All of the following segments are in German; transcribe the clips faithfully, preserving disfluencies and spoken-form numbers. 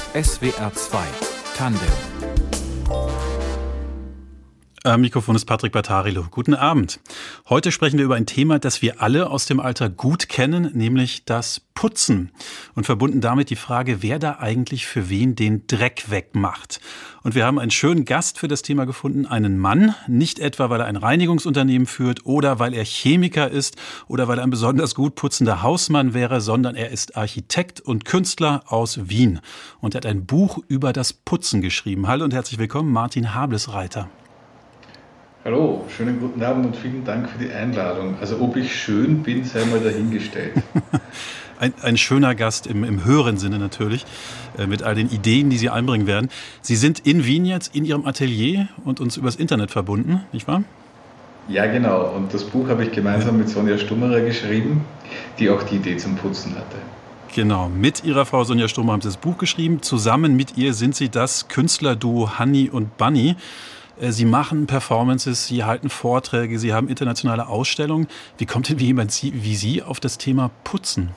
S W R zwei Tandem. Am Mikrofon ist Patrick Battarilo. Guten Abend. Heute sprechen wir über ein Thema, das wir alle aus dem Alter gut kennen, nämlich das Putzen. Und verbunden damit die Frage, wer da eigentlich für wen den Dreck wegmacht. Und wir haben einen schönen Gast für das Thema gefunden, einen Mann, nicht etwa, weil er ein Reinigungsunternehmen führt oder weil er Chemiker ist oder weil er ein besonders gut putzender Hausmann wäre, sondern er ist Architekt und Künstler aus Wien. Und er hat ein Buch über das Putzen geschrieben. Hallo und herzlich willkommen, Martin Hablesreiter. Hallo, schönen guten Abend und vielen Dank für die Einladung. Also ob ich schön bin, sei mal dahingestellt. ein, ein schöner Gast im, im höheren Sinne natürlich, äh, mit all den Ideen, die Sie einbringen werden. Sie sind in Wien jetzt in Ihrem Atelier und uns übers Internet verbunden, nicht wahr? Ja, genau. Und das Buch habe ich gemeinsam mit Sonja Stummerer geschrieben, die auch die Idee zum Putzen hatte. Genau, mit Ihrer Frau Sonja Stummerer haben Sie das Buch geschrieben. Zusammen mit ihr sind Sie das Künstlerduo Honey und Bunny. Sie machen Performances, Sie halten Vorträge, Sie haben internationale Ausstellungen. Wie kommt denn jemand wie Sie auf das Thema Putzen?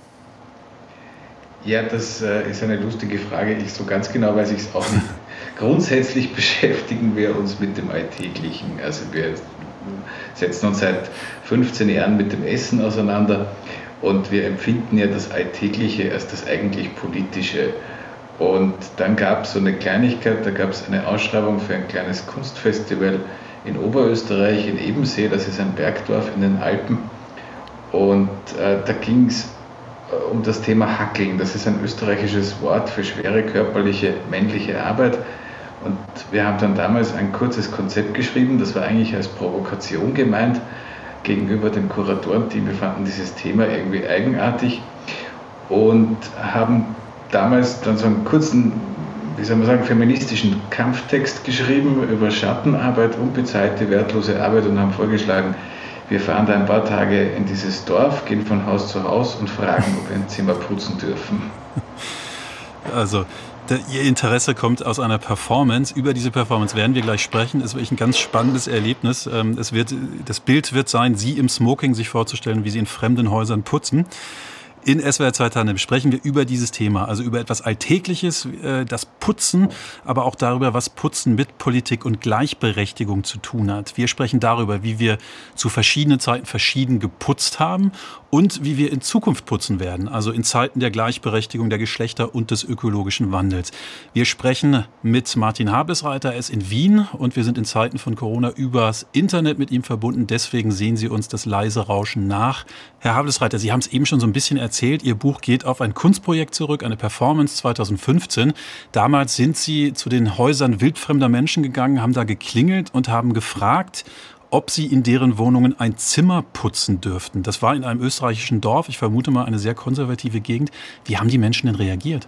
Ja, das äh, ist eine lustige Frage. Ich so ganz genau weiß ich es auch nicht. Grundsätzlich beschäftigen wir uns mit dem Alltäglichen. Also wir setzen uns seit fünfzehn Jahren mit dem Essen auseinander und wir empfinden ja das Alltägliche als das eigentlich Politische. Und dann gab es so eine Kleinigkeit, da gab es eine Ausschreibung für ein kleines Kunstfestival in Oberösterreich, in Ebensee, das ist ein Bergdorf in den Alpen. Und äh, da ging es um das Thema Hackeln. Das ist ein österreichisches Wort für schwere körperliche männliche Arbeit. Und wir haben dann damals ein kurzes Konzept geschrieben, das war eigentlich als Provokation gemeint gegenüber dem Kuratorenteam. Wir fanden dieses Thema irgendwie eigenartig und haben damals dann so einen kurzen, wie soll man sagen, feministischen Kampftext geschrieben über Schattenarbeit, unbezahlte, wertlose Arbeit und haben vorgeschlagen, wir fahren da ein paar Tage in dieses Dorf, gehen von Haus zu Haus und fragen, ob wir ein Zimmer putzen dürfen. Also, der, Ihr Interesse kommt aus einer Performance. Über diese Performance werden wir gleich sprechen. Es ist wirklich ein ganz spannendes Erlebnis. Es wird, das Bild wird sein, Sie im Smoking sich vorzustellen, wie Sie in fremden Häusern putzen. In S W R zwei Tandem sprechen wir über dieses Thema, also über etwas Alltägliches, das Putzen, aber auch darüber, was Putzen mit Politik und Gleichberechtigung zu tun hat. Wir sprechen darüber, wie wir zu verschiedenen Zeiten verschieden geputzt haben und wie wir in Zukunft putzen werden, also in Zeiten der Gleichberechtigung der Geschlechter und des ökologischen Wandels. Wir sprechen mit Martin Hablesreiter, er ist in Wien und wir sind in Zeiten von Corona übers Internet mit ihm verbunden, deswegen sehen Sie uns das leise Rauschen nach. Herr Hablesreiter, Sie haben es eben schon so ein bisschen erzählt, Ihr Buch geht auf ein Kunstprojekt zurück, eine Performance zweitausendfünfzehn. Damals sind Sie zu den Häusern wildfremder Menschen gegangen, haben da geklingelt und haben gefragt, ob Sie in deren Wohnungen ein Zimmer putzen dürften. Das war in einem österreichischen Dorf, ich vermute mal eine sehr konservative Gegend. Wie haben die Menschen denn reagiert?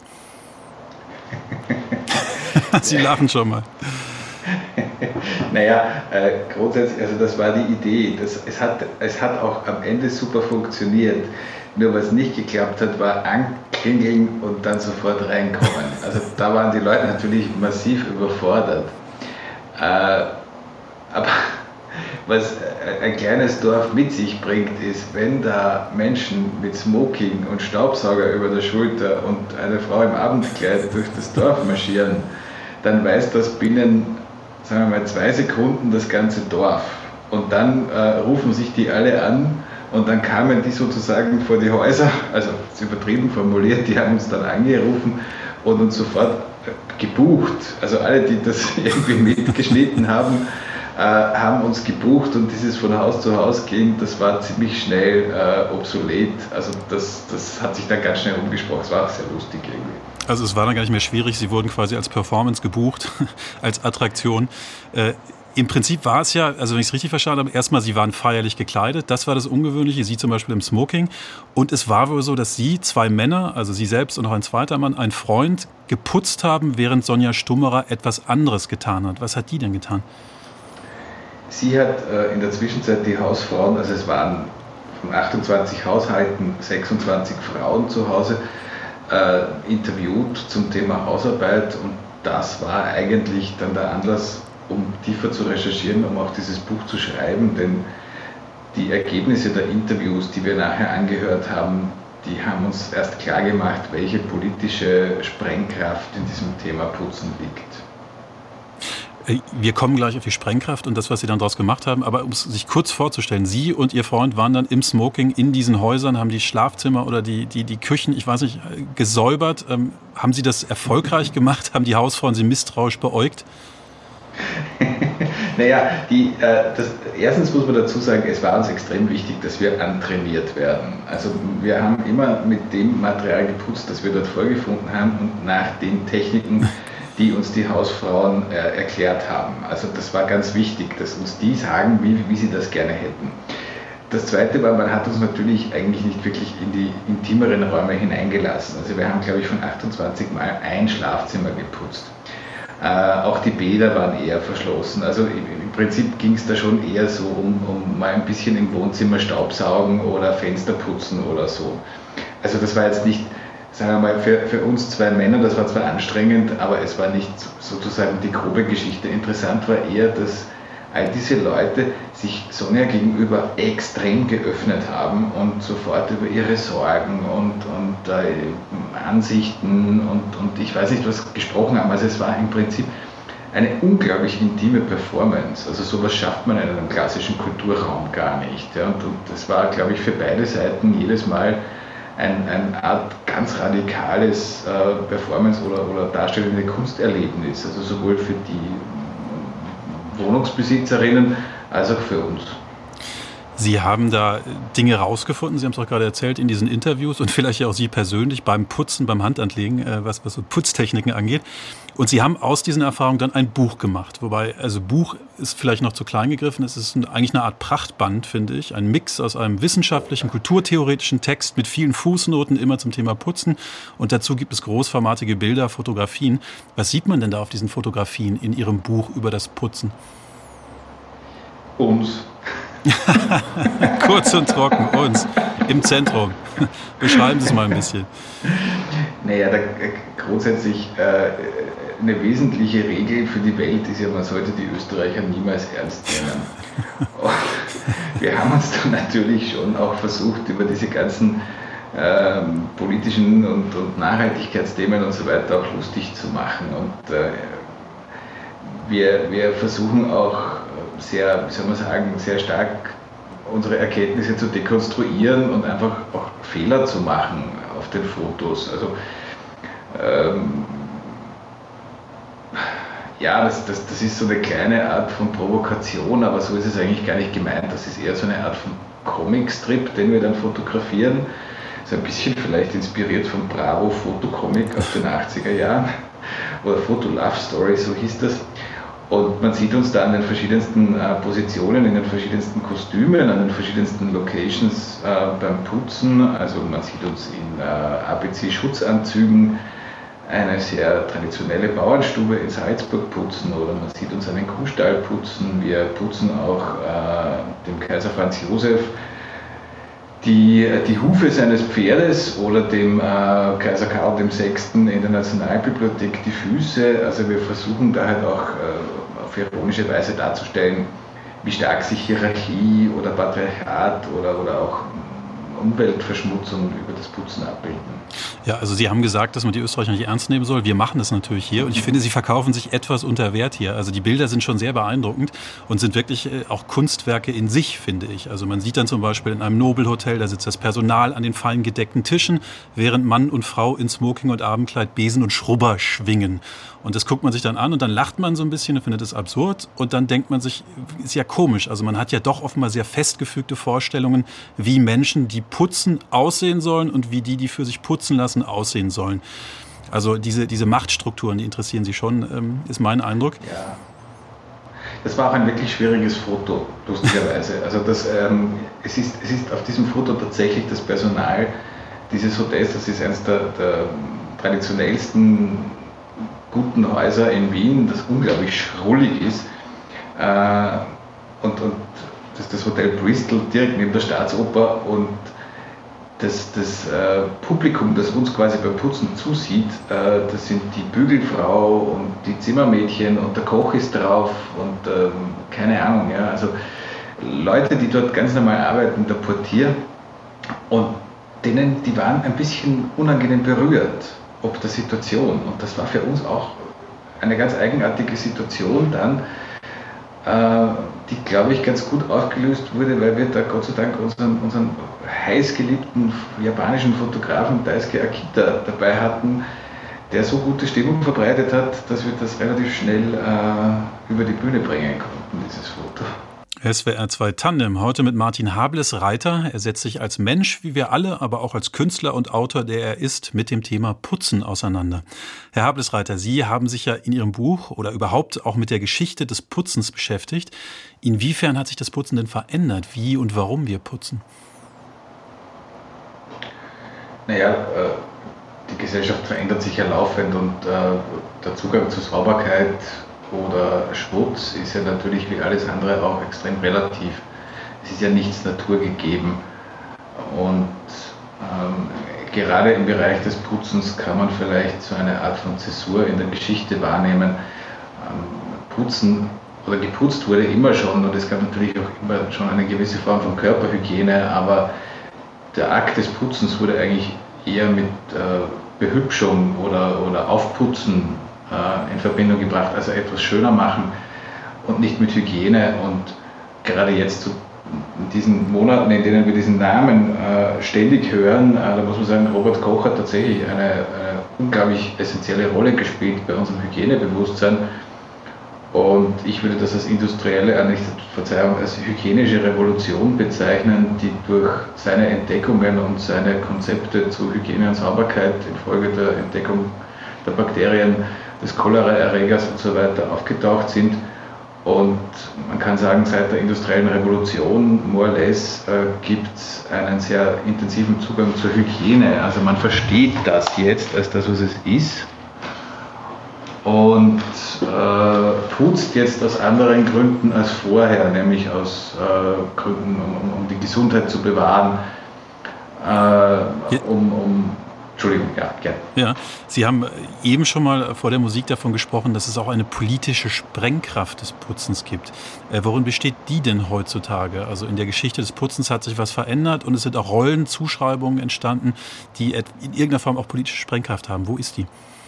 Sie lachen schon mal. Naja, äh, grundsätzlich, also das war die Idee. Das, es, hat, es hat auch am Ende super funktioniert. Nur was nicht geklappt hat, war anklingeln und dann sofort reinkommen. Also da waren die Leute natürlich massiv überfordert. Äh, aber was ein kleines Dorf mit sich bringt, ist, wenn da Menschen mit Smoking und Staubsauger über der Schulter und eine Frau im Abendkleid durch das Dorf marschieren, dann weiß das binnen, sagen wir mal, zwei Sekunden das ganze Dorf. Und dann äh, rufen sich die alle an und dann kamen die sozusagen vor die Häuser, also das ist übertrieben formuliert, die haben uns dann angerufen und uns sofort äh, gebucht. Also alle, die das irgendwie mitgeschnitten haben, äh, haben uns gebucht und dieses von Haus zu Haus gehen, das war ziemlich schnell äh, obsolet. Also das, das hat sich dann ganz schnell umgesprochen. Es war auch sehr lustig irgendwie. Also es war dann gar nicht mehr schwierig, Sie wurden quasi als Performance gebucht, als Attraktion. Äh, Im Prinzip war es ja, also wenn ich es richtig verstanden habe, erstmal, Sie waren feierlich gekleidet, das war das Ungewöhnliche, Sie zum Beispiel im Smoking. Und es war wohl so, dass Sie, zwei Männer, also Sie selbst und noch ein zweiter Mann, ein Freund, geputzt haben, während Sonja Stummerer etwas anderes getan hat. Was hat die denn getan? Sie hat äh, in der Zwischenzeit die Hausfrauen, also es waren von achtundzwanzig Haushalten sechsundzwanzig Frauen zu Hause, äh, interviewt zum Thema Hausarbeit und das war eigentlich dann der Anlass, um tiefer zu recherchieren, um auch dieses Buch zu schreiben, denn die Ergebnisse der Interviews, die wir nachher angehört haben, die haben uns erst klar gemacht, welche politische Sprengkraft in diesem Thema Putzen liegt. Wir kommen gleich auf die Sprengkraft und das, was Sie dann daraus gemacht haben. Aber um es sich kurz vorzustellen, Sie und Ihr Freund waren dann im Smoking in diesen Häusern, haben die Schlafzimmer oder die, die, die Küchen, ich weiß nicht, gesäubert. Ähm, haben Sie das erfolgreich gemacht? Haben die Hausfrauen Sie misstrauisch beäugt? Naja, die, äh, das, erstens muss man dazu sagen, es war uns extrem wichtig, dass wir antrainiert werden. Also wir haben immer mit dem Material geputzt, das wir dort vorgefunden haben und nach den Techniken, die uns die Hausfrauen äh, erklärt haben. Also das war ganz wichtig, dass uns die sagen, wie, wie sie das gerne hätten. Das Zweite war, man hat uns natürlich eigentlich nicht wirklich in die intimeren Räume hineingelassen. Also wir haben, glaube ich, von achtundzwanzig Mal ein Schlafzimmer geputzt. Äh, auch die Bäder waren eher verschlossen. Also im, im Prinzip ging es da schon eher so um, um mal ein bisschen im Wohnzimmer Staubsaugen oder Fenster putzen oder so. Also das war jetzt nicht, sagen wir mal, für, für uns zwei Männer, das war zwar anstrengend, aber es war nicht sozusagen die grobe Geschichte. Interessant war eher, dass all diese Leute sich Sonja gegenüber extrem geöffnet haben und sofort über ihre Sorgen und, und äh, Ansichten und, und ich weiß nicht was gesprochen haben. Also es war im Prinzip eine unglaublich intime Performance. Also sowas schafft man in einem klassischen Kulturraum gar nicht. Ja. Und, und das war, glaube ich, für beide Seiten jedes Mal Ein, eine Art ganz radikales äh, Performance- oder, oder darstellende Kunsterlebnis, also sowohl für die Wohnungsbesitzerinnen als auch für uns. Sie haben da Dinge rausgefunden, Sie haben es auch gerade erzählt in diesen Interviews und vielleicht auch Sie persönlich beim Putzen, beim Handanlegen, was, was so Putztechniken angeht. Und Sie haben aus diesen Erfahrungen dann ein Buch gemacht. Wobei, also Buch ist vielleicht noch zu klein gegriffen. Es ist eigentlich eine Art Prachtband, finde ich. Ein Mix aus einem wissenschaftlichen, kulturtheoretischen Text mit vielen Fußnoten, immer zum Thema Putzen. Und dazu gibt es großformatige Bilder, Fotografien. Was sieht man denn da auf diesen Fotografien in Ihrem Buch über das Putzen? Uns. Kurz und trocken, uns, im Zentrum. Beschreiben Sie es mal ein bisschen. Naja, da, grundsätzlich äh, eine wesentliche Regel für die Welt ist ja, man sollte die Österreicher niemals ernst nehmen. Und wir haben uns dann natürlich schon auch versucht, über diese ganzen äh, politischen und, und Nachhaltigkeitsthemen und so weiter auch lustig zu machen. Und äh, wir, wir versuchen auch sehr, wie soll man sagen, sehr stark unsere Erkenntnisse zu dekonstruieren und einfach auch Fehler zu machen auf den Fotos. Also ähm, ja, das, das, das ist so eine kleine Art von Provokation, aber so ist es eigentlich gar nicht gemeint. Das ist eher so eine Art von Comicstrip, den wir dann fotografieren. Das ist ein bisschen vielleicht inspiriert von Bravo Fotocomic aus den achtziger Jahren oder Photo Love Story, so hieß das. Und man sieht uns da an den verschiedensten äh, Positionen, in den verschiedensten Kostümen, an den verschiedensten Locations äh, beim Putzen. Also man sieht uns in äh, A B C-Schutzanzügen eine sehr traditionelle Bauernstube in Salzburg putzen oder man sieht uns einen Kuhstall putzen. Wir putzen auch äh, dem Kaiser Franz Josef die, die Hufe seines Pferdes oder dem äh, Kaiser Karl der Sechste in der Nationalbibliothek die Füße. Also wir versuchen da halt auch äh, auf ironische Weise darzustellen, wie stark sich Hierarchie oder Patriarchat oder, oder auch Umweltverschmutzung über das Putzen abbilden. Ja, also Sie haben gesagt, dass man die Österreicher nicht ernst nehmen soll. Wir machen das natürlich hier und ich finde, Sie verkaufen sich etwas unter Wert hier. Also die Bilder sind schon sehr beeindruckend und sind wirklich auch Kunstwerke in sich, finde ich. Also man sieht dann zum Beispiel in einem Nobelhotel, da sitzt das Personal an den fein gedeckten Tischen, während Mann und Frau in Smoking und Abendkleid Besen und Schrubber schwingen. Und das guckt man sich dann an und dann lacht man so ein bisschen und findet es absurd. Und dann denkt man sich, ist ja komisch. Also man hat ja doch offenbar sehr festgefügte Vorstellungen, wie Menschen, die putzen, aussehen sollen und wie die, die für sich putzen lassen, aussehen sollen. Also diese, diese Machtstrukturen, die interessieren Sie schon, ähm, ist mein Eindruck. Ja. Das war auch ein wirklich schwieriges Foto, lustigerweise. Also das, ähm, es, ist, es ist auf diesem Foto tatsächlich das Personal dieses Hotels, das ist eines der, der traditionellsten guten Häuser in Wien, das unglaublich schrullig ist. Äh, und, und das ist das Hotel Bristol direkt neben der Staatsoper und das, das äh, Publikum, das uns quasi beim Putzen zusieht, äh, das sind die Bügelfrau und die Zimmermädchen und der Koch ist drauf und ähm, keine Ahnung, ja, also Leute, die dort ganz normal arbeiten, der Portier und denen, die waren ein bisschen unangenehm berührt ob der Situation. Und das war für uns auch eine ganz eigenartige Situation dann, äh, die, glaube ich, ganz gut aufgelöst wurde, weil wir da Gott sei Dank unseren, unseren heißgeliebten japanischen Fotografen Daisuke Akita dabei hatten, der so gute Stimmung verbreitet hat, dass wir das relativ schnell äh, über die Bühne bringen konnten, dieses Foto. S W R zwei Tandem, heute mit Martin Hables-Reiter. Er setzt sich als Mensch, wie wir alle, aber auch als Künstler und Autor, der er ist, mit dem Thema Putzen auseinander. Herr Hables-Reiter, Sie haben sich ja in Ihrem Buch oder überhaupt auch mit der Geschichte des Putzens beschäftigt. Inwiefern hat sich das Putzen denn verändert? Wie und warum wir putzen? Naja, äh, die Gesellschaft verändert sich ja laufend und äh, der Zugang zur Sauberkeit oder Schmutz ist ja natürlich wie alles andere auch extrem relativ. Es ist ja nichts naturgegeben. Und ähm, gerade im Bereich des Putzens kann man vielleicht so eine Art von Zäsur in der Geschichte wahrnehmen. Ähm, Putzen oder geputzt wurde immer schon und es gab natürlich auch immer schon eine gewisse Form von Körperhygiene, aber der Akt des Putzens wurde eigentlich eher mit äh, Behübschung oder, oder Aufputzen in Verbindung gebracht, also etwas schöner machen und nicht mit Hygiene. Und gerade jetzt zu diesen Monaten, in denen wir diesen Namen äh, ständig hören, äh, da muss man sagen, Robert Koch hat tatsächlich eine, eine unglaublich essentielle Rolle gespielt bei unserem Hygienebewusstsein. Und ich würde das als industrielle, äh, nicht, Verzeihung, als hygienische Revolution bezeichnen, die durch seine Entdeckungen und seine Konzepte zu Hygiene und Sauberkeit infolge der Entdeckung der Bakterien, des Cholera-Erregers und so weiter aufgetaucht sind. Und man kann sagen, seit der industriellen Revolution, more or less, äh, gibt es einen sehr intensiven Zugang zur Hygiene. Also man versteht das jetzt als das, was es ist. Und äh, putzt jetzt aus anderen Gründen als vorher, nämlich aus äh, Gründen, um, um die Gesundheit zu bewahren, äh, um, um Entschuldigung, ja, gerne. Ja, Sie haben eben schon mal vor der Musik davon gesprochen, dass es auch eine politische Sprengkraft des Putzens gibt. Äh, worin besteht die denn heutzutage? Also in der Geschichte des Putzens hat sich was verändert und es sind auch Rollenzuschreibungen entstanden, die in irgendeiner Form auch politische Sprengkraft haben. Wo ist die?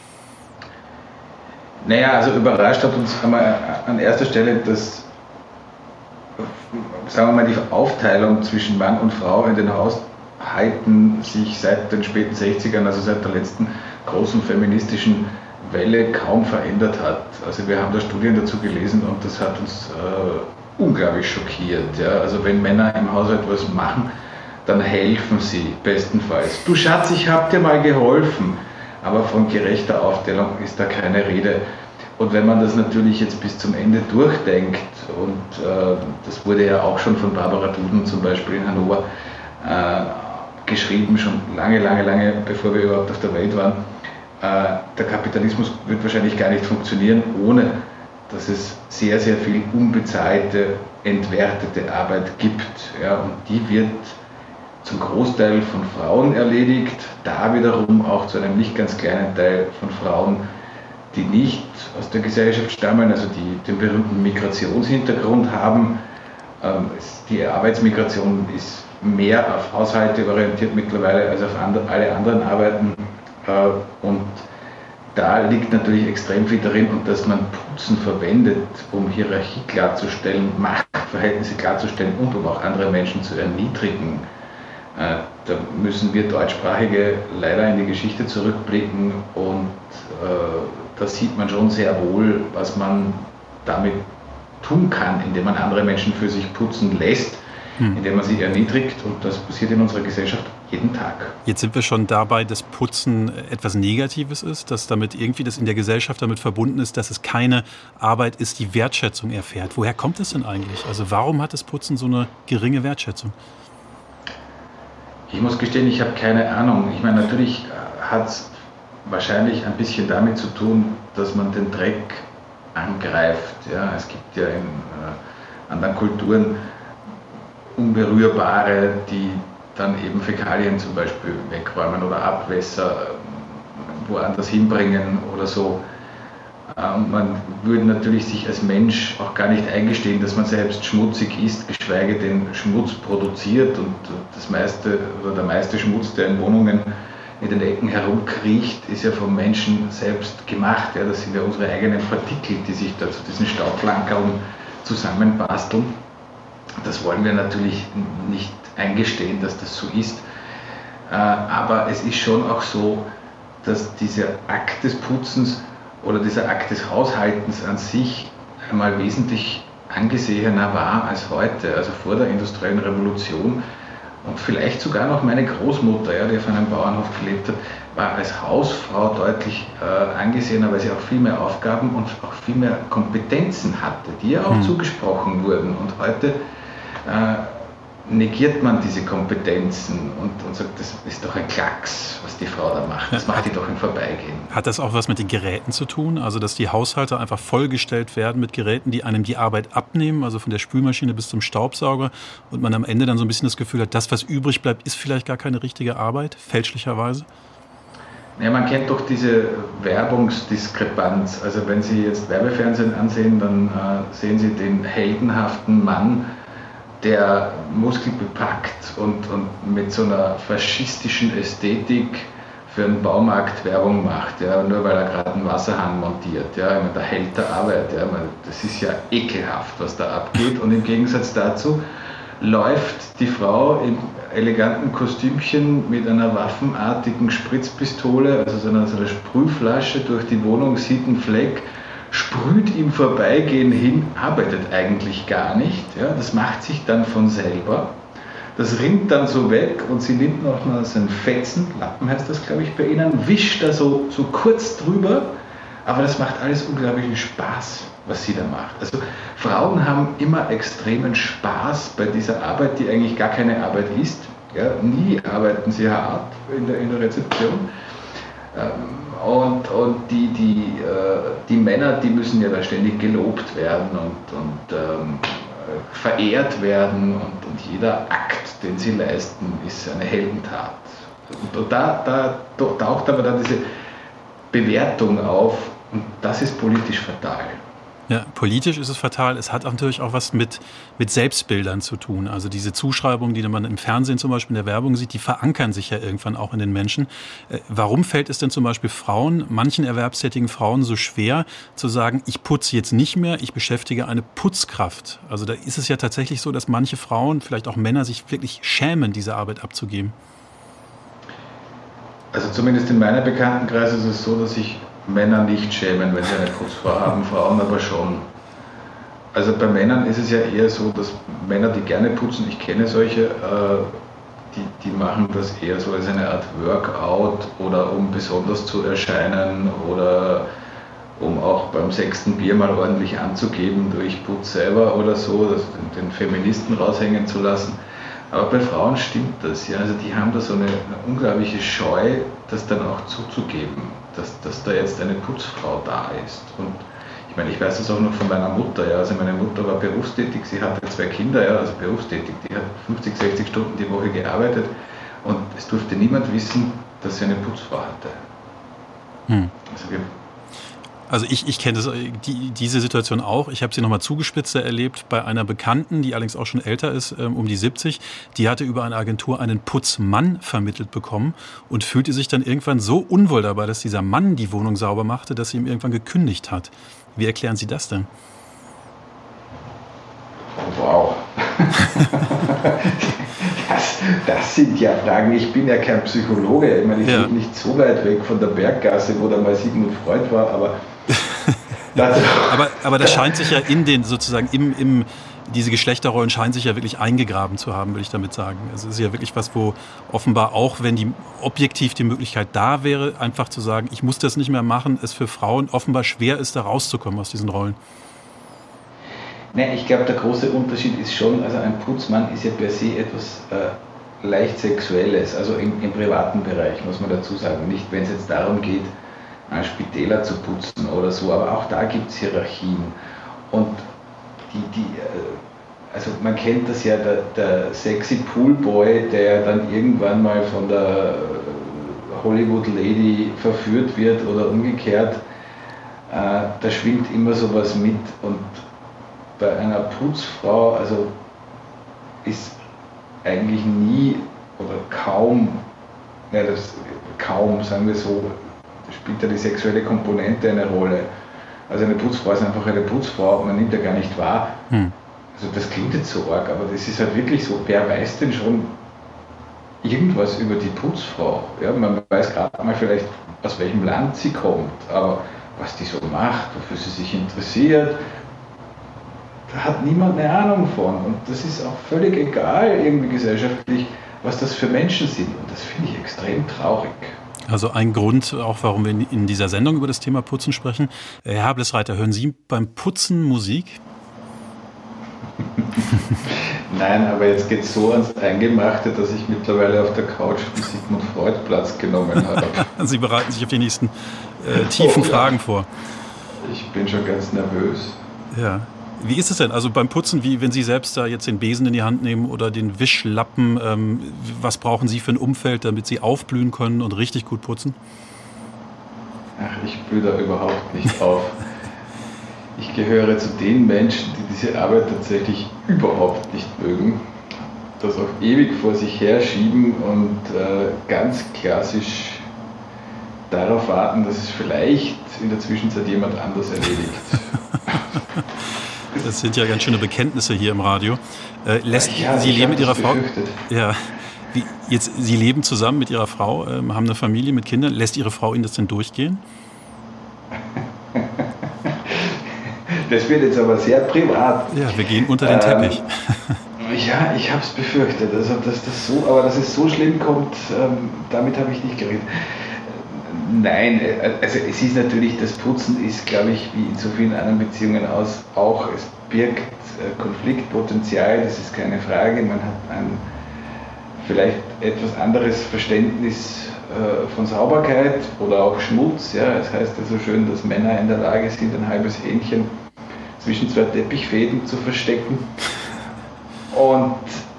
Naja, also überrascht hat uns einmal an erster Stelle das, sagen wir mal, die Aufteilung zwischen Mann und Frau in den Haus Halten sich seit den späten sechzigern, also seit der letzten großen feministischen Welle, kaum verändert hat. Also wir haben da Studien dazu gelesen und das hat uns äh, unglaublich schockiert. Ja? Also wenn Männer im Haushalt was machen, dann helfen sie bestenfalls. Du Schatz, ich hab dir mal geholfen. Aber von gerechter Aufteilung ist da keine Rede. Und wenn man das natürlich jetzt bis zum Ende durchdenkt, und äh, das wurde ja auch schon von Barbara Duden zum Beispiel in Hannover äh, geschrieben, schon lange, lange, lange, bevor wir überhaupt auf der Welt waren. Äh, der Kapitalismus wird wahrscheinlich gar nicht funktionieren, ohne dass es sehr, sehr viel unbezahlte, entwertete Arbeit gibt. Ja, und die wird zum Großteil von Frauen erledigt, da wiederum auch zu einem nicht ganz kleinen Teil von Frauen, die nicht aus der Gesellschaft stammen, also die den berühmten Migrationshintergrund haben. Ähm, es, die Arbeitsmigration ist mehr auf Haushalte orientiert mittlerweile als auf andre, alle anderen Arbeiten. Äh, und da liegt natürlich extrem viel darin, und dass man Putzen verwendet, um Hierarchie klarzustellen, Machtverhältnisse klarzustellen und um auch andere Menschen zu erniedrigen. Äh, da müssen wir Deutschsprachige leider in die Geschichte zurückblicken, und äh, da sieht man schon sehr wohl, was man damit tun kann, indem man andere Menschen für sich putzen lässt, indem man sie erniedrigt, und das passiert in unserer Gesellschaft jeden Tag. Jetzt sind wir schon dabei, dass Putzen etwas Negatives ist, dass damit irgendwie das in der Gesellschaft damit verbunden ist, dass es keine Arbeit ist, die Wertschätzung erfährt. Woher kommt es denn eigentlich? Also warum hat das Putzen so eine geringe Wertschätzung? Ich muss gestehen, ich habe keine Ahnung. Ich meine, natürlich hat es wahrscheinlich ein bisschen damit zu tun, dass man den Dreck angreift. Ja, es gibt ja in äh, anderen Kulturen Unberührbare, die dann eben Fäkalien zum Beispiel wegräumen oder Abwässer woanders hinbringen oder so. Und man würde natürlich sich als Mensch auch gar nicht eingestehen, dass man selbst schmutzig ist, geschweige denn Schmutz produziert. Und das meiste oder der meiste Schmutz, der in Wohnungen in den Ecken herumkriecht, ist ja vom Menschen selbst gemacht. Ja, das sind ja unsere eigenen Partikel, die sich da zu diesen Staubflankern zusammenbasteln. Das wollen wir natürlich nicht eingestehen, dass das so ist. Aber es ist schon auch so, dass dieser Akt des Putzens oder dieser Akt des Haushaltens an sich einmal wesentlich angesehener war als heute, also vor der industriellen Revolution. Und vielleicht sogar noch meine Großmutter, ja, die auf einem Bauernhof gelebt hat, war als Hausfrau deutlich äh, angesehener, weil sie auch viel mehr Aufgaben und auch viel mehr Kompetenzen hatte, die ihr auch mhm. zugesprochen wurden. Und heute äh, negiert man diese Kompetenzen und, und sagt, das ist doch ein Klacks, was die Frau da macht. Das macht die doch im Vorbeigehen. Hat das auch was mit den Geräten zu tun? Also, dass die Haushalte einfach vollgestellt werden mit Geräten, die einem die Arbeit abnehmen, also von der Spülmaschine bis zum Staubsauger, und man am Ende dann so ein bisschen das Gefühl hat, das, was übrig bleibt, ist vielleicht gar keine richtige Arbeit, fälschlicherweise? Ja, man kennt doch diese Werbungsdiskrepanz. Also wenn Sie jetzt Werbefernsehen ansehen, dann äh, sehen Sie den heldenhaften Mann, der muskelbepackt und, und mit so einer faschistischen Ästhetik für einen Baumarkt Werbung macht, ja, nur weil er gerade einen Wasserhahn montiert. Ja, der Held der Arbeit. Ja, das ist ja ekelhaft, was da abgeht. Und im Gegensatz dazu läuft die Frau im eleganten Kostümchen mit einer waffenartigen Spritzpistole, also so einer, so einer Sprühflasche durch die Wohnung, sieht einen Fleck, sprüht im Vorbeigehen hin, arbeitet eigentlich gar nicht. Ja, das macht sich dann von selber. Das rinnt dann so weg und sie nimmt noch mal so einen Fetzen, Lappen heißt das, glaube ich, bei Ihnen, wischt da so, so kurz drüber, aber das macht alles unglaublichen Spaß, was sie da macht. Also Frauen haben immer extremen Spaß bei dieser Arbeit, die eigentlich gar keine Arbeit ist. Ja, nie arbeiten sie hart in der, in der Rezeption. Und, und die, die, die Männer, die müssen ja da ständig gelobt werden und, und ähm, verehrt werden und, und jeder Akt, den sie leisten, ist eine Heldentat. Und, und da, da taucht aber dann diese Bewertung auf und das ist politisch fatal. Ja, politisch ist es fatal. Es hat natürlich auch was mit, mit Selbstbildern zu tun. Also diese Zuschreibungen, die man im Fernsehen zum Beispiel in der Werbung sieht, die verankern sich ja irgendwann auch in den Menschen. Äh, warum fällt es denn zum Beispiel Frauen, manchen erwerbstätigen Frauen, so schwer zu sagen, ich putze jetzt nicht mehr, ich beschäftige eine Putzkraft? Also da ist es ja tatsächlich so, dass manche Frauen, vielleicht auch Männer, sich wirklich schämen, diese Arbeit abzugeben. Also zumindest in meiner Bekanntenkreis ist es so, dass sich Männer nicht schämen, wenn sie eine Putzfrau haben, Frauen aber schon. Also bei Männern ist es ja eher so, dass Männer, die gerne putzen, ich kenne solche, die, die machen das eher so als eine Art Workout oder um besonders zu erscheinen oder um auch beim sechsten Bier mal ordentlich anzugeben durch Putz selber oder so, das den Feministen raushängen zu lassen. Aber bei Frauen stimmt das, ja. Also die haben da so eine, eine unglaubliche Scheu, das dann auch zuzugeben, dass, dass da jetzt eine Putzfrau da ist. Und ich meine, ich weiß das auch noch von meiner Mutter, ja. Also meine Mutter war berufstätig, sie hatte zwei Kinder, ja, also berufstätig, die hat fünfzig, sechzig Stunden die Woche gearbeitet und es durfte niemand wissen, dass sie eine Putzfrau hatte. Hm. Also wir Also ich, ich kenne das, die, diese Situation auch. Ich habe sie nochmal zugespitzter erlebt bei einer Bekannten, die allerdings auch schon älter ist, ähm, um die siebzig. Die hatte über eine Agentur einen Putzmann vermittelt bekommen und fühlte sich dann irgendwann so unwohl dabei, dass dieser Mann die Wohnung sauber machte, dass sie ihm irgendwann gekündigt hat. Wie erklären Sie das denn? Wow. Das, das sind ja Fragen. Ich bin ja kein Psychologe. Ich meine, ich ja. bin nicht so weit weg von der Berggasse, wo da mal Sigmund Freud war, aber aber, aber das scheint sich ja in den, sozusagen, im, im, diese Geschlechterrollen scheinen sich ja wirklich eingegraben zu haben, will ich damit sagen. Also es ist ja wirklich was, wo offenbar auch, wenn die objektiv die Möglichkeit da wäre, einfach zu sagen, ich muss das nicht mehr machen, es für Frauen offenbar schwer ist, da rauszukommen aus diesen Rollen. Nein, ich glaube, der große Unterschied ist schon, also ein Putzmann ist ja per se etwas äh, leicht Sexuelles, also im, im privaten Bereich, muss man dazu sagen. Nicht, wenn es jetzt darum geht, einen Spitäler zu putzen oder so, aber auch da gibt es Hierarchien. Und die, die, also man kennt das ja, der, der sexy Poolboy, der dann irgendwann mal von der Hollywood Lady verführt wird oder umgekehrt. äh, da schwingt immer sowas mit. Und bei einer Putzfrau, also ist eigentlich nie oder kaum, ja, das, kaum, sagen wir so, spielt da die sexuelle Komponente eine Rolle. Also eine Putzfrau ist einfach eine Putzfrau, man nimmt ja gar nicht wahr. Hm. Also das klingt jetzt so arg, aber das ist halt wirklich so, wer weiß denn schon irgendwas über die Putzfrau? Ja, man weiß gerade mal vielleicht, aus welchem Land sie kommt, aber was die so macht, wofür sie sich interessiert, da hat niemand eine Ahnung von. Und das ist auch völlig egal irgendwie gesellschaftlich, was das für Menschen sind. Und das finde ich extrem traurig. Also ein Grund auch, warum wir in dieser Sendung über das Thema Putzen sprechen. Herr Hablesreiter, hören Sie beim Putzen Musik? Nein, aber jetzt geht es so ans Eingemachte, dass ich mittlerweile auf der Couch für Sigmund Freud Platz genommen habe. Sie bereiten sich auf die nächsten äh, tiefen oh, Fragen ja. vor. Ich bin schon ganz nervös. Ja. Wie ist es denn? Also beim Putzen, wie wenn Sie selbst da jetzt den Besen in die Hand nehmen oder den Wischlappen, ähm, was brauchen Sie für ein Umfeld, damit Sie aufblühen können und richtig gut putzen? Ach, ich blühe da überhaupt nicht auf. Ich gehöre zu den Menschen, die diese Arbeit tatsächlich überhaupt nicht mögen, das auch ewig vor sich herschieben und äh, ganz klassisch darauf warten, dass es vielleicht in der Zwischenzeit jemand anders erledigt. Das sind ja ganz schöne Bekenntnisse hier im Radio. Äh, lässt ja, Sie leben mit Ihrer Frau? Befürchtet. Ja. Wie, jetzt, Sie leben zusammen mit Ihrer Frau, ähm, haben eine Familie mit Kindern. Lässt Ihre Frau Ihnen das denn durchgehen? Das wird jetzt aber sehr privat. Ja, wir gehen unter den Teppich. Ähm, ja, ich habe es befürchtet. Also, dass das so, aber dass es so schlimm kommt, ähm, damit habe ich nicht geredet. Nein, also es ist natürlich, das Putzen ist, glaube ich, wie in so vielen anderen Beziehungen aus, auch, es birgt äh, Konfliktpotenzial, das ist keine Frage. Man hat ein vielleicht etwas anderes Verständnis äh, von Sauberkeit oder auch Schmutz. Ja. Es heißt ja so schön, dass Männer in der Lage sind, ein halbes Hähnchen zwischen zwei Teppichfäden zu verstecken. Und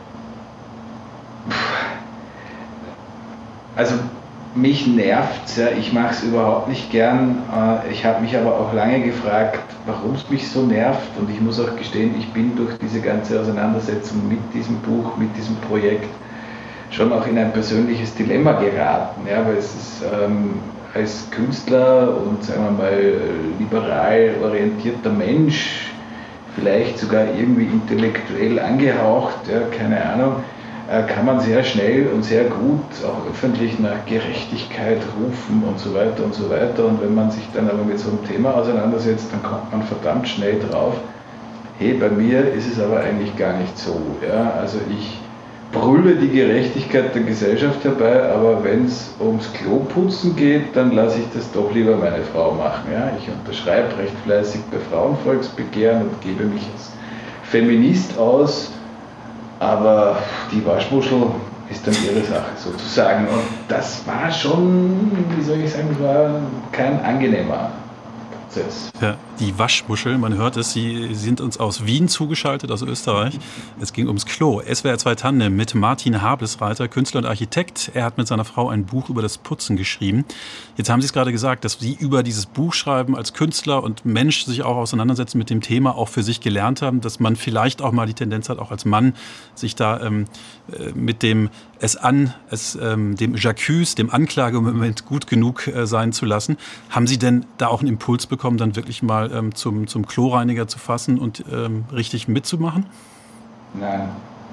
also mich nervt es, ja, ich mache es überhaupt nicht gern. Ich habe mich aber auch lange gefragt, warum es mich so nervt. Und ich muss auch gestehen, ich bin durch diese ganze Auseinandersetzung mit diesem Buch, mit diesem Projekt schon auch in ein persönliches Dilemma geraten. Ja, weil es ist ähm, als Künstler und sagen wir mal liberal orientierter Mensch, vielleicht sogar irgendwie intellektuell angehaucht, ja, keine Ahnung, kann man sehr schnell und sehr gut auch öffentlich nach Gerechtigkeit rufen und so weiter und so weiter. Und wenn man sich dann aber mit so einem Thema auseinandersetzt, dann kommt man verdammt schnell drauf, hey, bei mir ist es aber eigentlich gar nicht so. Ja? Also ich brülle die Gerechtigkeit der Gesellschaft herbei, aber wenn es ums Kloputzen geht, dann lasse ich das doch lieber meine Frau machen. Ja? Ich unterschreibe recht fleißig bei Frauenvolksbegehren und gebe mich als Feminist aus, aber die Waschmuschel ist dann ihre Sache sozusagen. Und das war schon, wie soll ich sagen, war kein angenehmer Prozess. Ja, die Waschmuschel, man hört es, Sie sind uns aus Wien zugeschaltet, aus Österreich. Es ging ums Klo. S W R zwei Tandem mit Martin Hablesreiter, Künstler und Architekt. Er hat mit seiner Frau ein Buch über das Putzen geschrieben. Jetzt haben Sie es gerade gesagt, dass Sie über dieses Buch schreiben als Künstler und Mensch sich auch auseinandersetzen mit dem Thema, auch für sich gelernt haben, dass man vielleicht auch mal die Tendenz hat, auch als Mann sich da ähm, mit dem es an, es, ähm, dem J'accuse, dem Anklagemoment gut genug äh, sein zu lassen. Haben Sie denn da auch einen Impuls bekommen, dann wirklich mal ähm, zum, zum Kloreiniger zu fassen und ähm, richtig mitzumachen? Nein.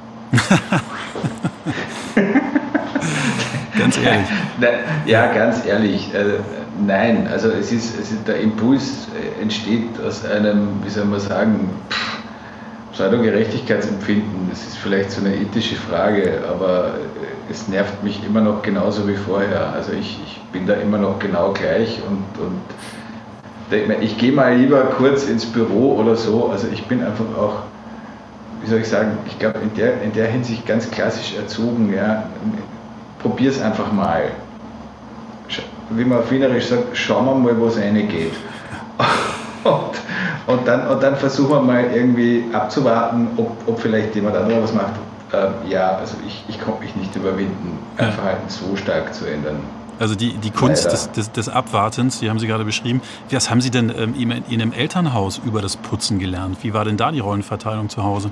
Ganz ehrlich. Ja, ganz ehrlich. Äh, nein, also es ist, es ist, der Impuls entsteht aus einem, wie soll man sagen, Pseudo-Gerechtigkeitsempfinden. Das ist vielleicht so eine ethische Frage, aber es nervt mich immer noch genauso wie vorher. Also ich, ich bin da immer noch genau gleich und, und ich gehe mal lieber kurz ins Büro oder so. Also ich bin einfach auch, wie soll ich sagen, ich glaube in der, in der Hinsicht ganz klassisch erzogen. Ja. Probier es einfach mal. Wie man auf Wienerisch sagt, schauen wir mal, was reingeht. Und, und, dann, und dann versuchen wir mal irgendwie abzuwarten, ob, ob vielleicht jemand anderes was macht. Ähm, ja, also ich, ich konnte mich nicht überwinden, mein Verhalten so stark zu ändern. Also die, die Kunst Leider. des, des, des Abwartens, die haben Sie gerade beschrieben. Was haben Sie denn ähm, in Ihrem Elternhaus über das Putzen gelernt? Wie war denn da die Rollenverteilung zu Hause?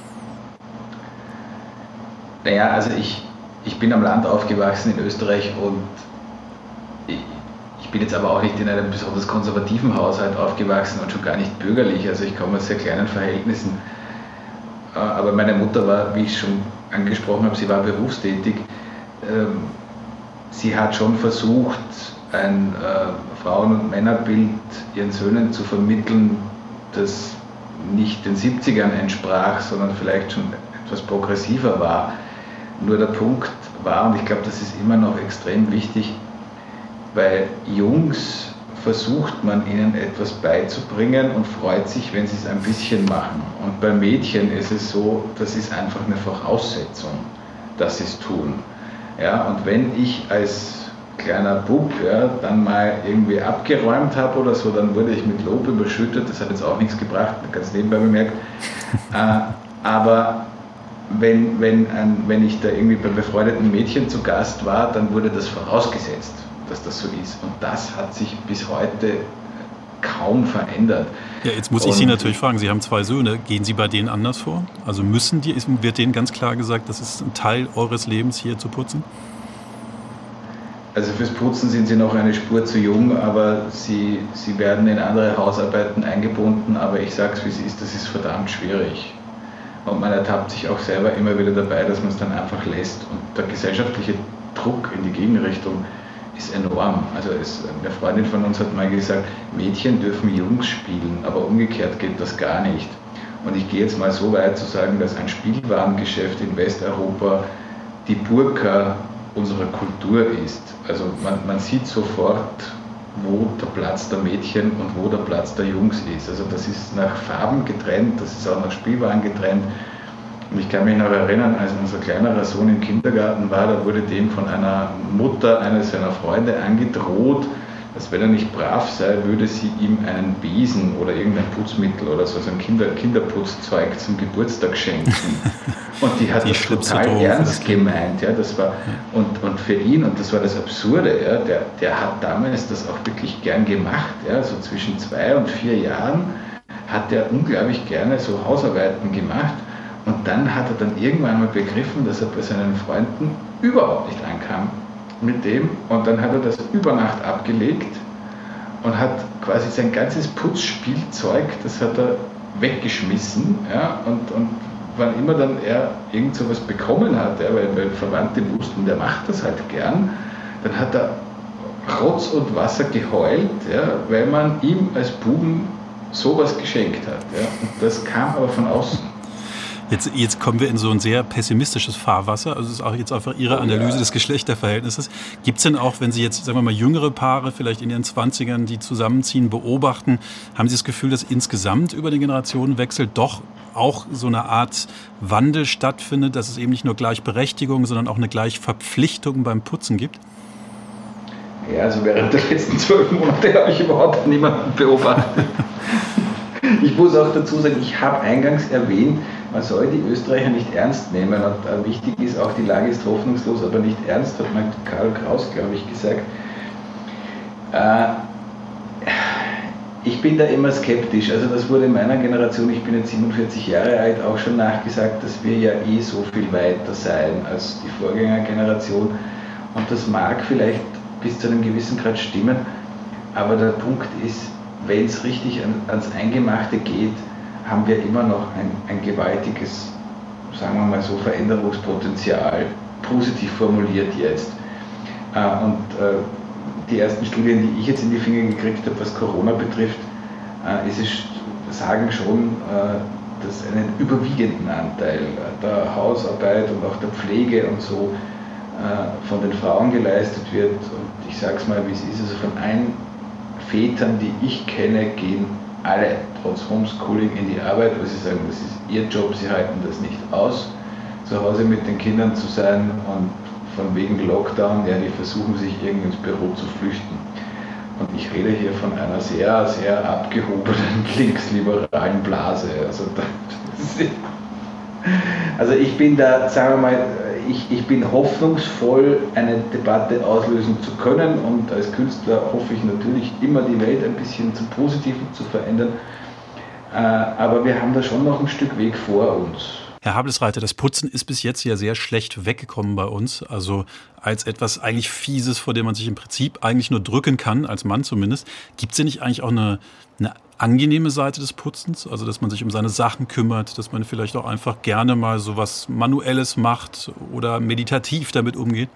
Naja, also ich, ich bin am Land aufgewachsen in Österreich und ich, ich bin jetzt aber auch nicht in einem besonders konservativen Haushalt aufgewachsen und schon gar nicht bürgerlich. Also ich komme aus sehr kleinen Verhältnissen. Äh, Aber meine Mutter war, wie ich schon angesprochen habe, sie war berufstätig. Ähm, Sie hat schon versucht, ein äh, Frauen- und Männerbild ihren Söhnen zu vermitteln, das nicht den siebzigern entsprach, sondern vielleicht schon etwas progressiver war. Nur der Punkt war, und ich glaube, das ist immer noch extrem wichtig, bei Jungs versucht man ihnen etwas beizubringen und freut sich, wenn sie es ein bisschen machen. Und bei Mädchen ist es so, das ist einfach eine Voraussetzung, dass sie es tun. Ja, und wenn ich als kleiner Bub ja, dann mal irgendwie abgeräumt habe oder so, dann wurde ich mit Lob überschüttet. Das hat jetzt auch nichts gebracht, ganz nebenbei bemerkt. äh, aber wenn, wenn, ein, wenn ich da irgendwie bei befreundeten Mädchen zu Gast war, dann wurde das vorausgesetzt, dass das so ist. Und das hat sich bis heute kaum verändert. Ja, jetzt muss ich Und Sie natürlich fragen, Sie haben zwei Söhne, gehen Sie bei denen anders vor? Also müssen die, wird denen ganz klar gesagt, das ist ein Teil eures Lebens, hier zu putzen? Also fürs Putzen sind sie noch eine Spur zu jung, aber sie, sie werden in andere Hausarbeiten eingebunden, aber ich sage es, wie es ist, das ist verdammt schwierig. Und man ertappt sich auch selber immer wieder dabei, dass man es dann einfach lässt. Und der gesellschaftliche Druck in die Gegenrichtung ist enorm. Also es, eine Freundin von uns hat mal gesagt, Mädchen dürfen Jungs spielen, aber umgekehrt geht das gar nicht. Und ich gehe jetzt mal so weit zu sagen, dass ein Spielwarengeschäft in Westeuropa die Burka unserer Kultur ist. Also man, man sieht sofort, wo der Platz der Mädchen und wo der Platz der Jungs ist. Also das ist nach Farben getrennt, das ist auch nach Spielwaren getrennt. Und ich kann mich noch erinnern, als unser kleinerer Sohn im Kindergarten war, da wurde dem von einer Mutter eines seiner Freunde angedroht, dass wenn er nicht brav sei, würde sie ihm einen Besen oder irgendein Putzmittel oder so, so ein Kinder, Kinderputzzeug zum Geburtstag schenken. Und die hat die das total ernst gemeint. Ja, das war, und, und für ihn, und das war das Absurde, ja, der, der hat damals das auch wirklich gern gemacht. Ja, so zwischen zwei und vier Jahren hat er unglaublich gerne so Hausarbeiten gemacht. Und dann hat er dann irgendwann mal begriffen, dass er bei seinen Freunden überhaupt nicht ankam mit dem. Und dann hat er das über Nacht abgelegt und hat quasi sein ganzes Putzspielzeug, das hat er weggeschmissen. Ja, und, und wann immer dann er irgend sowas bekommen hat, ja, weil, weil Verwandte wussten, der macht das halt gern, dann hat er Rotz und Wasser geheult, ja, weil man ihm als Buben sowas geschenkt hat. Ja. Und das kam aber von außen. Jetzt, jetzt kommen wir in so ein sehr pessimistisches Fahrwasser. Also es ist auch jetzt einfach Ihre Analyse ja. des Geschlechterverhältnisses. Gibt es denn auch, wenn Sie jetzt, sagen wir mal, jüngere Paare, vielleicht in ihren Zwanzigern, die zusammenziehen, beobachten, haben Sie das Gefühl, dass insgesamt über den Generationenwechsel doch auch so eine Art Wandel stattfindet, dass es eben nicht nur Gleichberechtigung, sondern auch eine Gleichverpflichtung beim Putzen gibt? Ja, also während der letzten zwölf Monate habe ich überhaupt niemanden beobachtet. Ich muss auch dazu sagen, ich habe eingangs erwähnt, man soll die Österreicher nicht ernst nehmen. Und wichtig ist auch, die Lage ist hoffnungslos, aber nicht ernst, hat mal Karl Kraus, glaube ich, gesagt. Ich bin da immer skeptisch. Also das wurde in meiner Generation, ich bin jetzt siebenundvierzig Jahre alt, auch schon nachgesagt, dass wir ja eh so viel weiter seien als die Vorgängergeneration. Und das mag vielleicht bis zu einem gewissen Grad stimmen, aber der Punkt ist, wenn es richtig an, ans Eingemachte geht, haben wir immer noch ein, ein gewaltiges, sagen wir mal so, Veränderungspotenzial, positiv formuliert jetzt. Äh, und äh, die ersten Studien, die ich jetzt in die Finger gekriegt habe, was Corona betrifft, äh, ist es, sagen schon, äh, dass einen überwiegenden Anteil der Hausarbeit und auch der Pflege und so äh, von den Frauen geleistet wird. Und ich sage es mal, wie es ist, also von allen Vätern, die ich kenne, gehen alle trotz Homeschooling in die Arbeit, weil sie sagen, das ist ihr Job, sie halten das nicht aus, zu Hause mit den Kindern zu sein und von wegen Lockdown, ja, die versuchen sich irgendwie ins Büro zu flüchten. Und ich rede hier von einer sehr, sehr abgehobenen linksliberalen Blase. Also, das ist, also ich bin da, sagen wir mal, ich, ich bin hoffnungsvoll, eine Debatte auslösen zu können, und als Künstler hoffe ich natürlich immer, die Welt ein bisschen zum Positiven zu verändern. Aber wir haben da schon noch ein Stück Weg vor uns. Herr Habelsreiter, das Putzen ist bis jetzt ja sehr schlecht weggekommen bei uns. Also als etwas eigentlich Fieses, vor dem man sich im Prinzip eigentlich nur drücken kann, als Mann zumindest. Gibt es denn nicht eigentlich auch eine, eine angenehme Seite des Putzens? Also dass man sich um seine Sachen kümmert, dass man vielleicht auch einfach gerne mal so was Manuelles macht oder meditativ damit umgeht?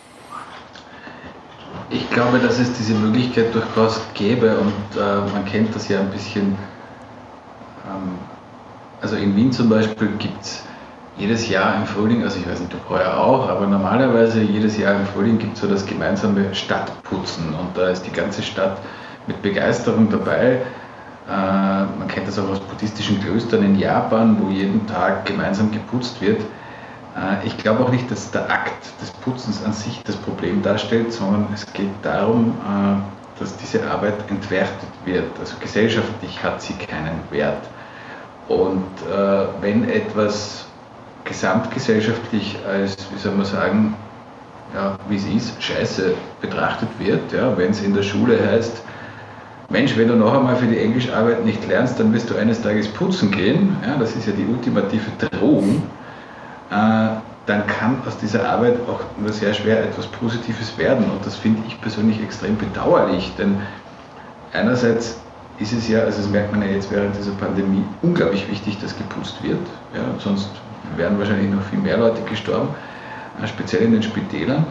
Ich glaube, dass es diese Möglichkeit durchaus gäbe, und äh, man kennt das ja ein bisschen. Ähm, Also in Wien zum Beispiel gibt es jedes Jahr im Frühling, also ich weiß nicht, ob heuer auch, aber normalerweise jedes Jahr im Frühling gibt es so das gemeinsame Stadtputzen, und da ist die ganze Stadt mit Begeisterung dabei. Äh, man kennt das auch aus buddhistischen Klöstern in Japan, wo jeden Tag gemeinsam geputzt wird. Äh, ich glaube auch nicht, dass der Akt des Putzens an sich das Problem darstellt, sondern es geht darum, äh, dass diese Arbeit entwertet wird. Also gesellschaftlich hat sie keinen Wert. Und äh, wenn etwas gesamtgesellschaftlich als, wie soll man sagen, ja, wie es ist, Scheiße betrachtet wird, ja, wenn es in der Schule heißt, Mensch, wenn du noch einmal für die Englischarbeit nicht lernst, dann wirst du eines Tages putzen gehen, ja, das ist ja die ultimative Drohung, äh, dann kann aus dieser Arbeit auch nur sehr schwer etwas Positives werden, und das finde ich persönlich extrem bedauerlich, denn einerseits ist es ja, also das merkt man ja jetzt während dieser Pandemie, unglaublich wichtig, dass geputzt wird. Ja, sonst wären wahrscheinlich noch viel mehr Leute gestorben, speziell in den Spitälern.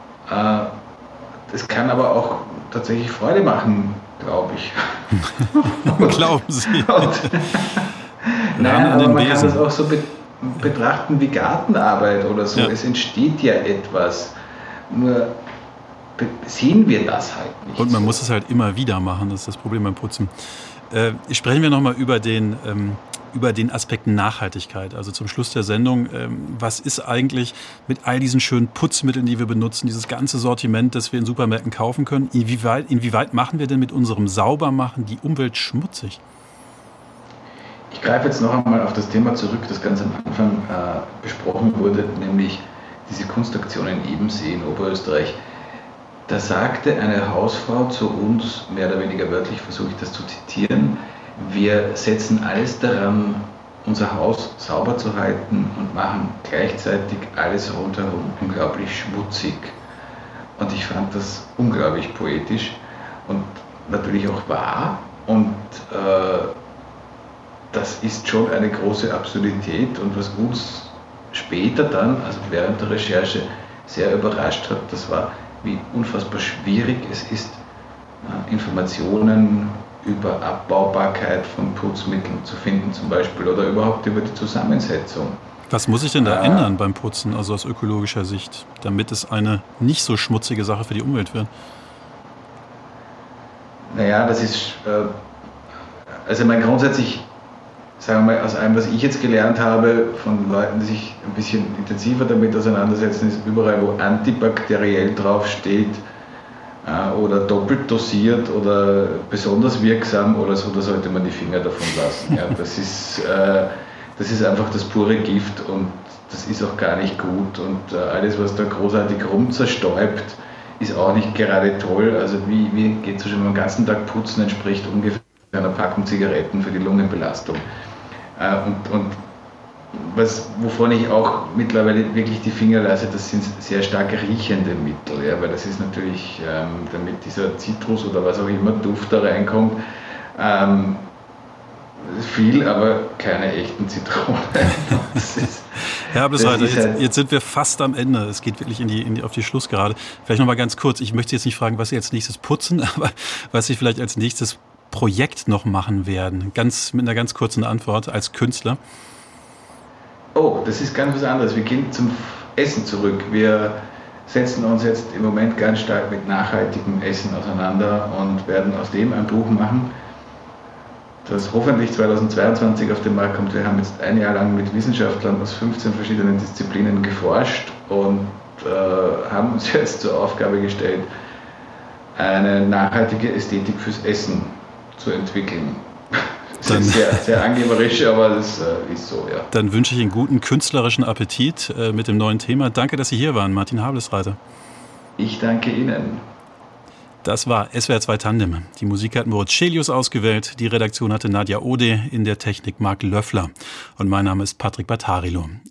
Das kann aber auch tatsächlich Freude machen, glaube ich. Glauben Sie? Und, nein, aber man kann das auch so be- betrachten wie Gartenarbeit oder so. Ja. Es entsteht ja etwas. Nur sehen wir das halt nicht. Und man so. muss es halt immer wieder machen, das ist das Problem beim Putzen. Äh, sprechen wir nochmal über den, ähm, über den Aspekt Nachhaltigkeit. Also zum Schluss der Sendung, ähm, was ist eigentlich mit all diesen schönen Putzmitteln, die wir benutzen, dieses ganze Sortiment, das wir in Supermärkten kaufen können, inwieweit, inwieweit machen wir denn mit unserem Saubermachen die Umwelt schmutzig? Ich greife jetzt noch einmal auf das Thema zurück, das ganz am Anfang äh, besprochen wurde, nämlich diese Kunstaktion in Ebensee in Oberösterreich. Da sagte eine Hausfrau zu uns, mehr oder weniger wörtlich versuche ich das zu zitieren, wir setzen alles daran, unser Haus sauber zu halten und machen gleichzeitig alles rundherum unglaublich schmutzig. Und ich fand das unglaublich poetisch und natürlich auch wahr. Und äh, das ist schon eine große Absurdität, und was uns später dann, also während der Recherche, sehr überrascht hat, das war, wie unfassbar schwierig es ist, Informationen über Abbaubarkeit von Putzmitteln zu finden zum Beispiel, oder überhaupt über die Zusammensetzung. Was muss sich denn da äh, ändern beim Putzen, also aus ökologischer Sicht, damit es eine nicht so schmutzige Sache für die Umwelt wird? Naja, das ist, äh, also mein grundsätzlich, sagen wir mal, aus allem, was ich jetzt gelernt habe, von Leuten, die sich ein bisschen intensiver damit auseinandersetzen, ist überall, wo antibakteriell draufsteht äh, oder doppelt dosiert oder besonders wirksam oder so, da sollte man die Finger davon lassen. Ja, das ist, äh, das ist einfach das pure Gift, und das ist auch gar nicht gut, und äh, alles, was da großartig rumzerstäubt, ist auch nicht gerade toll. Also wie, wie geht es schon, beim ganzen Tag putzen entspricht ungefähr einer Packung Zigaretten für die Lungenbelastung. Und, und was, wovon ich auch mittlerweile wirklich die Finger lasse, das sind sehr stark riechende Mittel, ja, weil das ist natürlich, ähm, damit dieser Zitrus oder was auch immer Duft da reinkommt, ähm, viel, aber keine echten Zitronen. Herr Habelsreiter, jetzt, halt jetzt sind wir fast am Ende. Es geht wirklich in die, in die, auf die Schlussgerade. Vielleicht noch mal ganz kurz. Ich möchte jetzt nicht fragen, was Sie als nächstes putzen, aber was Sie vielleicht als nächstes Projekt noch machen werden. Ganz, mit einer ganz kurzen Antwort als Künstler. Oh, das ist ganz was anderes. Wir gehen zum Essen zurück. Wir setzen uns jetzt im Moment ganz stark mit nachhaltigem Essen auseinander und werden aus dem ein Buch machen, das hoffentlich zweitausendzweiundzwanzig auf den Markt kommt. Wir haben jetzt ein Jahr lang mit Wissenschaftlern aus fünfzehn verschiedenen Disziplinen geforscht und äh, haben uns jetzt zur Aufgabe gestellt, eine nachhaltige Ästhetik fürs Essen zu entwickeln. Das ist sehr, sehr angeberisch, aber das äh, ist so, ja. Dann wünsche ich Ihnen guten künstlerischen Appetit äh, mit dem neuen Thema. Danke, dass Sie hier waren, Martin Hablesreiter. Ich danke Ihnen. Das war S W R zwei Tandem. Die Musik hat Moritz Schelius ausgewählt, die Redaktion hatte Nadja Ode, in der Technik Marc Löffler. Und mein Name ist Patrick Battarilo.